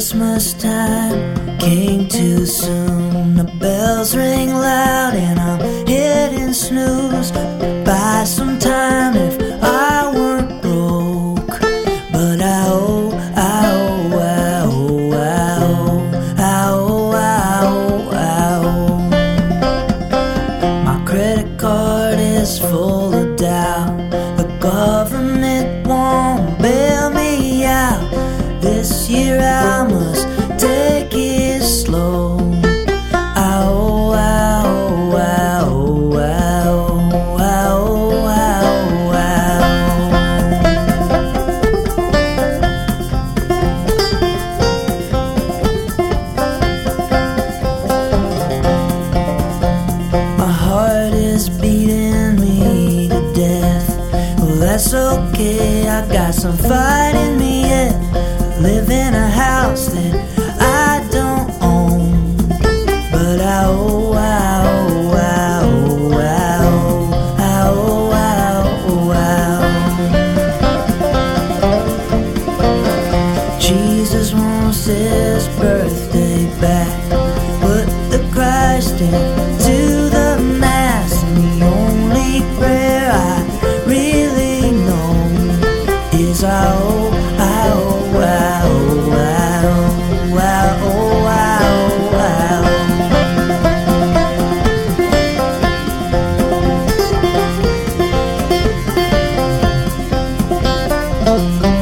Christmas time came too soon. The bells ring loud and I'm hitting snooze. Buy some time if I weren't broke, but I owe, I owe, I owe, I owe, I owe, I owe, I owe. My credit card is full of doubt. The government won't bail me out. This year I must take it slow. I owe, I owe, I owe, I owe, I owe, I owe. My heart is beating me to death. Well, that's okay, I got some fight in me yet. Live in a house that I don't own, but I owe, I owe, I owe, I owe, I owe, I owe. Jesus wants his birthday back. Put the Christ into the Mass, and the only prayer I really know is I owe, I owe, I owe, I owe, I owe, I owe, I owe.